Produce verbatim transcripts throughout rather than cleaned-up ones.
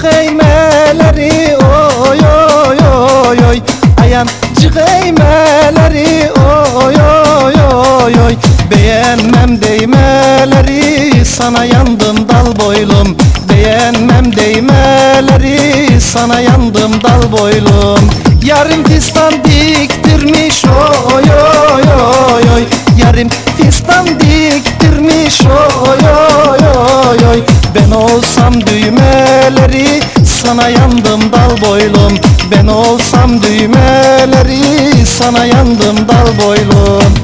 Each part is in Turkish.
cıgeymeleri oy oy oy oy. Ayam cıgeymeleri oy oy oy oy. Beğenmem değmeleri, sana yandım dal boylum. Beğenmem değmeleri, sana yandım dal boylum. Yarım fistan diktirmiş oy oy oy oy. Yarım fistan diktirmiş oy oy oy oy. Ben olsam düğmeleri, sana yandım dal boylum. Ben olsam düğmeleri, sana yandım dal boylum.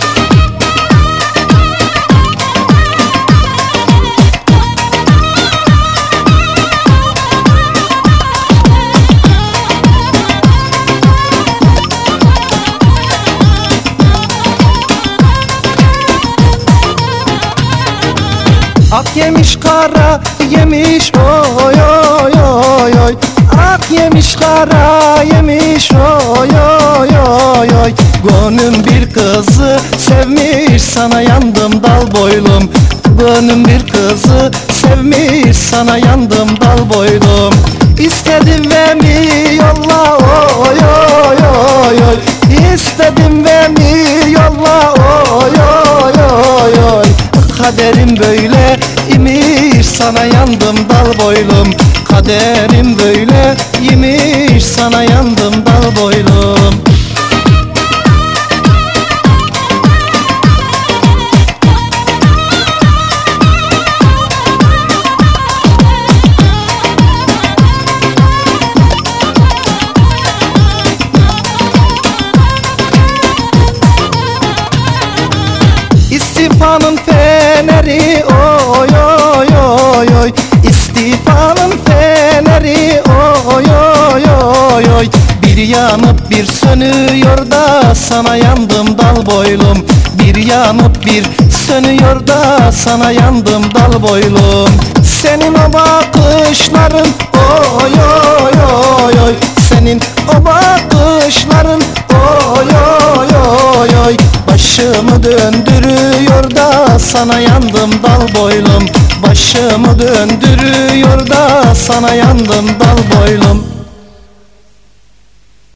Ak yemiş kara yemiş oy oy oy oy. Ak yemiş kara yemiş oy oy oy oy. Gönlüm bir kızı sevmiş, sana yandım dal boylum. Gönlüm bir kızı sevmiş, sana yandım dal boylum. İstedim ve mi yolla oy oy oy oy. İstedim ve mi yolla oy oy oy oy. Kaderim böyle imiş, sana yandım dal boylum. Kaderim böyle imiş, sana yandım dal boylum. İstifanın feneri oy oy oy oy. İstifanın feneri oy oy oy oy. Bir yanıp bir sönüyor da, sana yandım dal boylum. Bir yanıp bir sönüyor da, sana yandım dal boylum. Senin o bakışların oy oy oy oy. Senin o bakışların oy oy oy oy. Başımı döndürüyor da, sana yandım dal boylum. Başımı döndürüyor da, sana yandım dal boylum.